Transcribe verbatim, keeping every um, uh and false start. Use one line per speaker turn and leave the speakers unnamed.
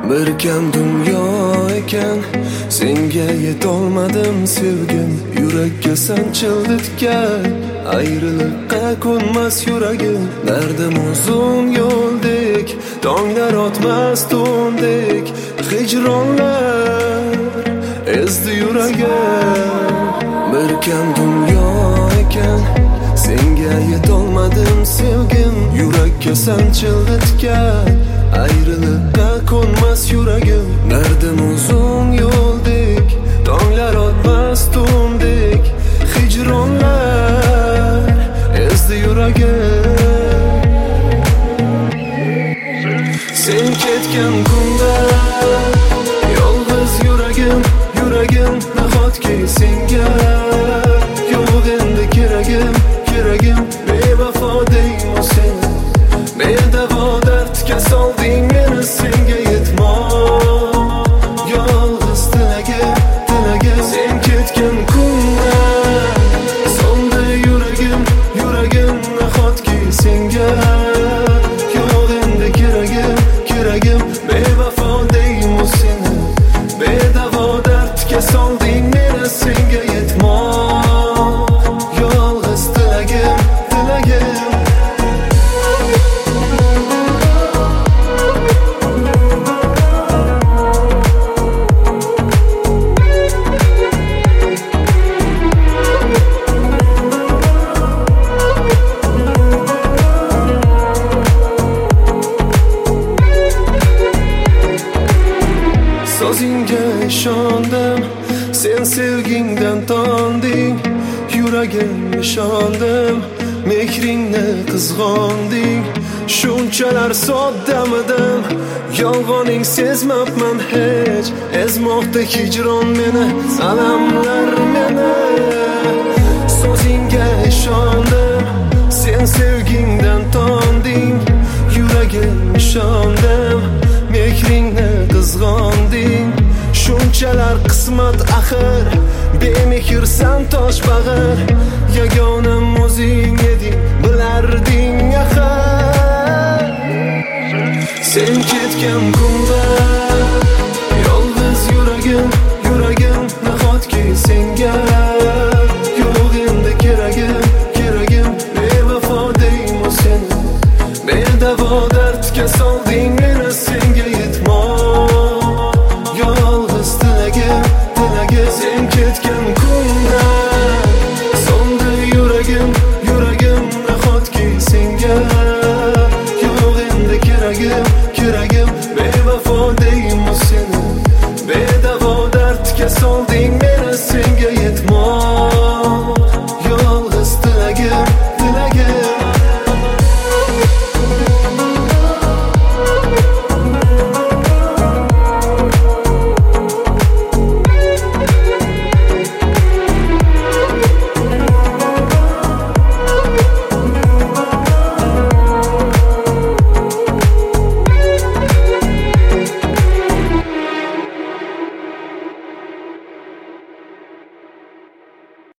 Bir kam dunyo ekan, senga yetolmadim sevgim. Yurakka sanchilditgan, ayriliqqa ko'nmas yuragim. Dardim uzun yo'ldek, tonglar otmas to'ndek, hijronlar ezdi yuragim. Bir kam dunyo ekan, senga yetolmadim sevgim. Yurakka sanchilditgan, ayriliqqa ko'nmas yuragim. Dardim uzun yo'ldek, tonglar otmas to'ndek, hijronlar ezdi yuragim. Sen ketgan kunda yolg'iz yuragim, yuragim nahotki senga yo'q endi keragim, keragim. Bevafo deyman seni, bedavo dardga solding meni. Senga yetmoq yolg'iz tilagim, tilagim. Sen ketgan kunda soldi yuragim, yuragim nahotki senga yo'q endi keragim, keragim. Bevafo deyman seni, bedavo dardga solding meni. Senga yetmoq yolg'iz tilagim, tilagim. Sozingga ishondim, sen sevgingdan tonding. Yuragim ishondim, mehringni qizg'onding. Shunchalar soddamidim, yolg'oning sezmabman hech. Ezmoqda hijron meni, alamlar meni. Sozingga ishondim, sen sevgingdan tonding. Yuragim ishondim, mehringni qizg'onding. Shunchalar qismat axir, bemehrsan tosh bag'ir. Yagonam o'zing eding, bilarding axir. Sen ketgan kunda yolg'iz yuragim, yuragim nahotki senga yo'q endi keragim, keragim. Bevafo deyman seni, bedavo dardga solding meni. Senga